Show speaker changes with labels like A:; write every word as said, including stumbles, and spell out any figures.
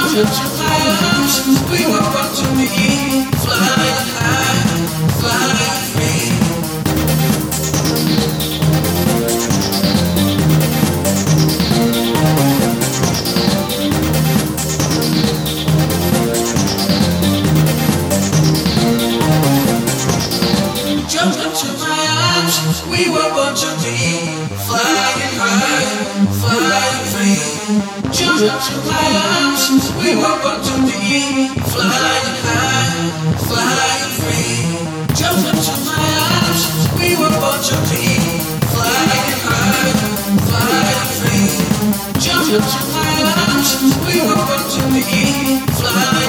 A: into my arms. We were born to be flying high, flying free. Jump into my arms. We were born to be flying high, flying free. Jump into my arms. We were born to be flying high, flying free. Jump into my arms. We were born to be flying high, flying free. Jump into my arms. We were born to be flying.